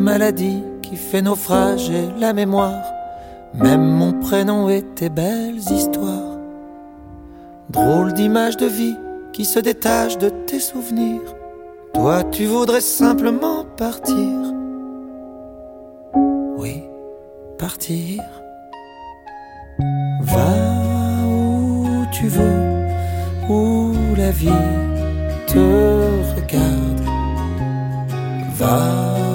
maladie qui fait naufrage et la mémoire, même mon prénom et tes belles histoires. Drôle d'image de vie qui se détache de tes souvenirs. Toi tu voudrais simplement partir. Oui, partir. Va où tu veux, où la vie te regarde. Va